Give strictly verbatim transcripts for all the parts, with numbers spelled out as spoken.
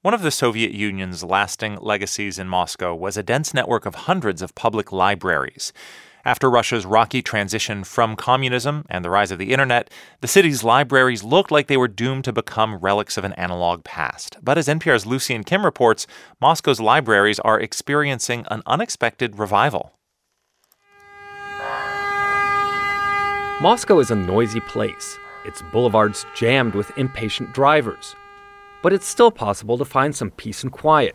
One of the Soviet Union's lasting legacies in Moscow was a dense network of hundreds of public libraries. After Russia's rocky transition from communism and the rise of the internet, the city's libraries looked like they were doomed to become relics of an analog past. But as N P R's Lucian Kim reports, Moscow's libraries are experiencing an unexpected revival. Moscow is a noisy place, its boulevards jammed with impatient drivers. But it's still possible to find some peace and quiet.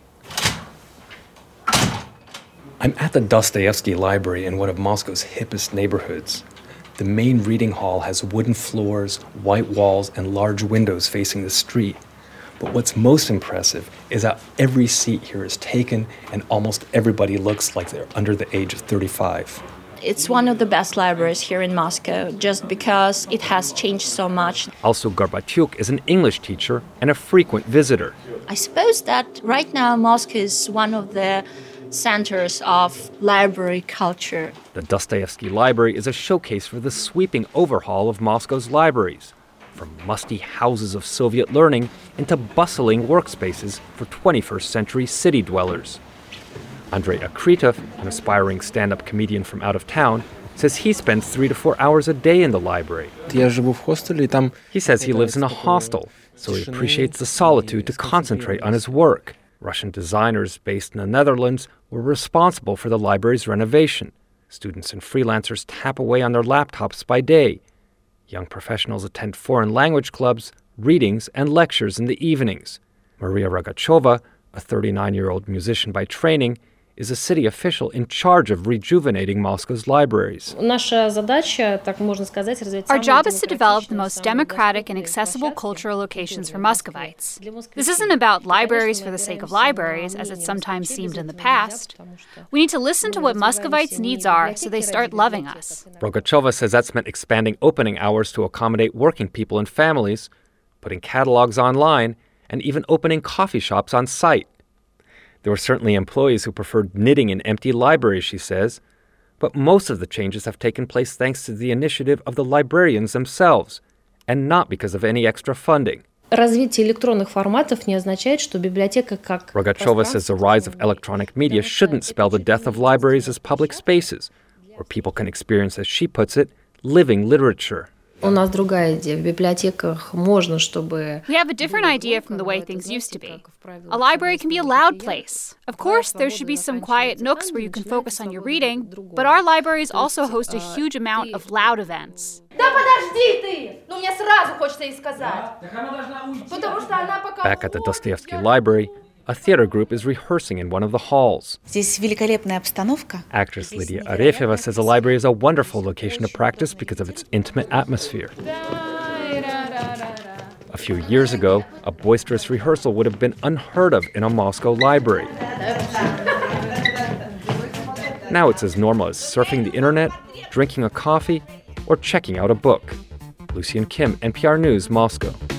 I'm at the Dostoevsky Library in one of Moscow's hippest neighborhoods. The main reading hall has wooden floors, white walls, and large windows facing the street. But what's most impressive is how every seat here is taken and almost everybody looks like they're under the age of thirty-five. It's one of the best libraries here in Moscow, just because it has changed so much. Also, Gorbatyuk is an English teacher and a frequent visitor. I suppose that right now Moscow is one of the centers of library culture. The Dostoevsky Library is a showcase for the sweeping overhaul of Moscow's libraries, from musty houses of Soviet learning into bustling workspaces for twenty-first century city dwellers. Andrei Akritov, an aspiring stand-up comedian from out of town, says he spends three to four hours a day in the library. He says he lives in a hostel, so he appreciates the solitude to concentrate on his work. Russian designers based in the Netherlands were responsible for the library's renovation. Students and freelancers tap away on their laptops by day. Young professionals attend foreign language clubs, readings, and lectures in the evenings. Maria Rogachova, a thirty-nine-year-old musician by training, is a city official in charge of rejuvenating Moscow's libraries. Our job is to develop the most democratic and accessible cultural locations for Muscovites. This isn't about libraries for the sake of libraries, as it sometimes seemed in the past. We need to listen to what Muscovites' needs are so they start loving us. Rogachova says that's meant expanding opening hours to accommodate working people and families, putting catalogs online, and even opening coffee shops on site. There were certainly employees who preferred knitting in empty libraries, she says, but most of the changes have taken place thanks to the initiative of the librarians themselves, and not because of any extra funding. Rogachova says the rise of electronic media shouldn't spell the death of libraries as public spaces, where people can experience, as she puts it, living literature. We have a different idea from the way things used to be. A library can be a loud place. Of course, there should be some quiet nooks where you can focus on your reading, but our libraries also host a huge amount of loud events. Back at the Dostoevsky Library, a theater group is rehearsing in one of the halls. Actress Lydia Arefyeva says the library is a wonderful location to practice because of its intimate atmosphere. A few years ago, a boisterous rehearsal would have been unheard of in a Moscow library. Now it's as normal as surfing the internet, drinking a coffee, or checking out a book. Lucian Kim, N P R News, Moscow.